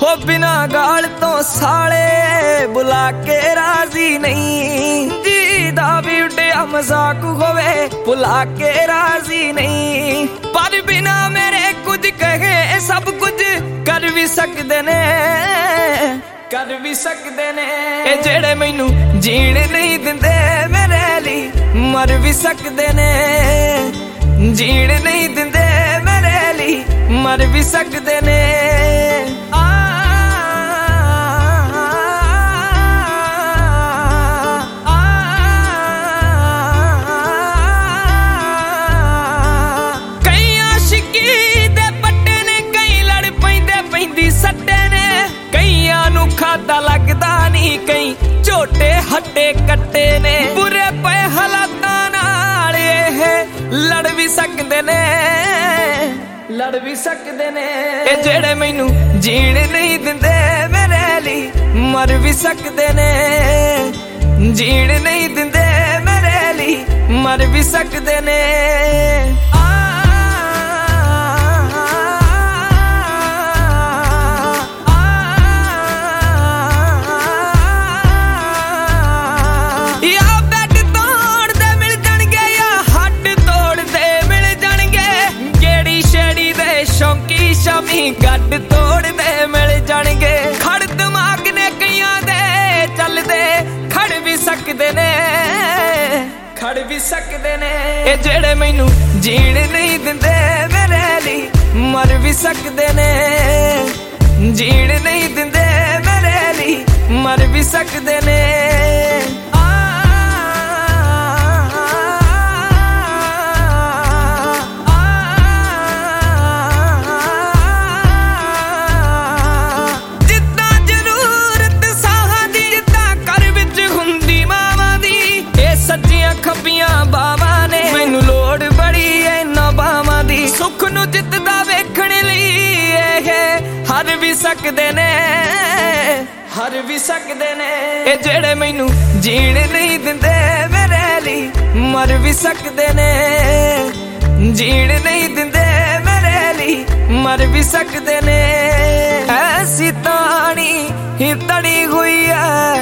हो बिना गाल तो साले बुला के राजी नहीं, जीदा भी उड्डिया मजाक होवे बुला के राजी नहीं। पर बिना मेरे कुछ कहे सब कुछ कर भी सकते ने, कर भी सकते ने। ए जेड़े मैनू जीण नहीं दिंदे मेरे लिए मर भी सकते ने, जीण नहीं दिंदे मेरे लिए मर भी सकते ने। कई आशिकी दे पट्टे ने, कई लड़ पैंदे पैंदी सट्टे ने, कईयां नू खाता लगदा नहीं, कई झोटे हट्टे कट्टे ने। बुरे पे हालातां नाल एह लड़ भी सकदे ने, लड़ भी सकदे ने। ए जेड़े मैनू जीण नहीं दिंदे मेरे लिए मर भी सकदे ने, जीण नहीं दिंदे मेरे लिए मर भी सकदे ने। शामी गड्ड तोड़ दे मिल जाणगे, खड़ दिमाग ने कईयां दे चलदे खड़ भी सकदे ने, खड़ भी सकदे ने। ए जेड़े मैनू जीण नहीं दिंदे मेरे लिए मर भी सकदे ने, जीण नहीं दिंदे मेरे लिए मर भी सकदे ने। बावां ने मैनू लोड़ बड़ी इन्हां बावां दी, सुख नू जितदा वेखण लई हर भी सकदे ने, हर भी सकदे ने। ए जेड़े मैनू जीण नहीं दिंदे मेरे लिए मर भी सकदे ने, जीण नहीं दिंदे मेरे लिए मर भी सकदे ने। ऐसी तानी ही तड़ी हुई है,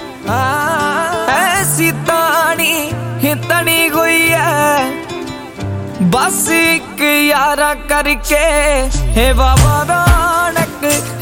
ऐसी तानी ही तड़ी हुई है, बस एक यारा करके हे बाबा नानक